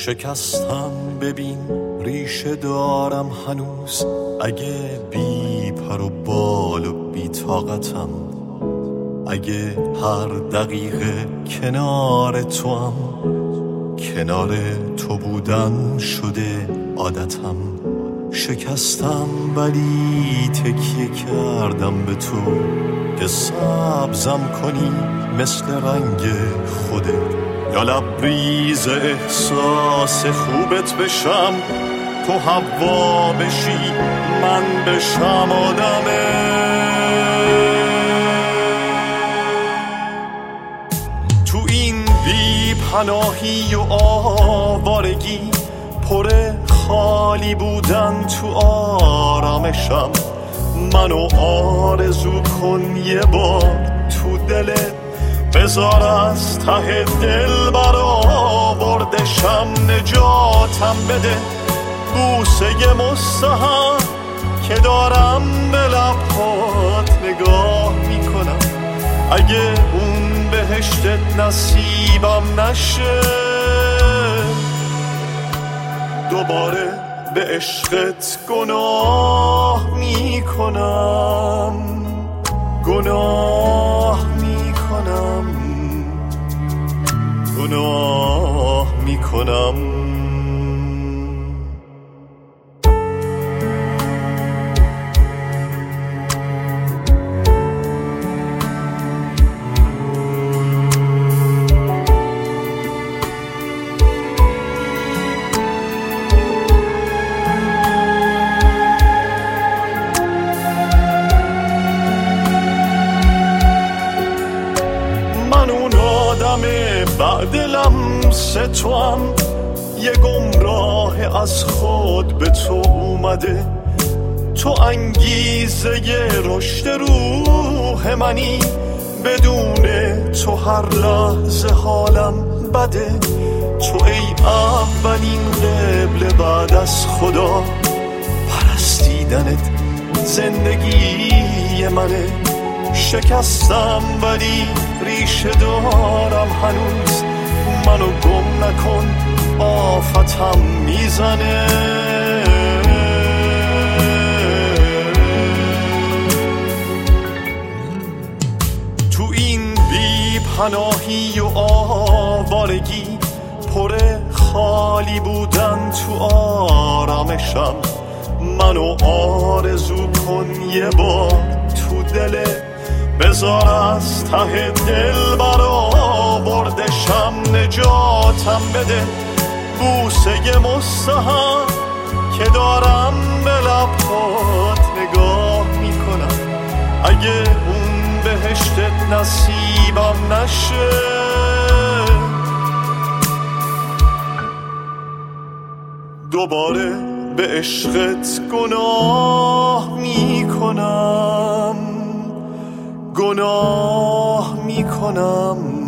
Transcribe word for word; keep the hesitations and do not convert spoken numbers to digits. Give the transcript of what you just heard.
شکستم ببین ریشه دارم هنوز، اگه بی پر و بال و بی طاقتم، اگه هر دقیقه کنار تو هم، کنار تو بودن شده عادتم. شکستم ولی تکیه کردم به تو که سبزم کنی مثل رنگ خودت، یا لبریز احساس خوبت بشم، تو هوا بشی من بشم آدمه. تو این بی پناهی و آوارگی، پر خالی بودن تو آرامشم، منو آرزو کن یه بار تو دلت، بذار از ته دل برآوردشم، نجاتم بده بوسه مستحم که دارم به لبهات نگاه میکنم، اگه اون بهشتت نصیبم نشه، دوباره به عشقت گناه میکنم، گناه میکنم، گناه میکنم. بعد لمس تو هم یه گمراه از خود به تو اومده، تو انگیزه رشد روح منی، بدون تو هر لحظه حالم بده، تو ای اولین قبل بعد از خدا، پرستیدنت زندگی منه. شکستم ولی ریشه دارم هنوز، منو گم نکن آفتم میزنه. تو این بی پناهی و آوارگی، پر خالی بودن تو آرامشم، منو آرزو کن یه بار تو دلت، بذار از ته دل برآوردشم، نجاتم بده بوسه مستحم که دارم به لبهات نگاه میکنم، اگه اون بهشتت نصیبم نشه، دوباره به عشقت گناه میکنم، گناه میکنم.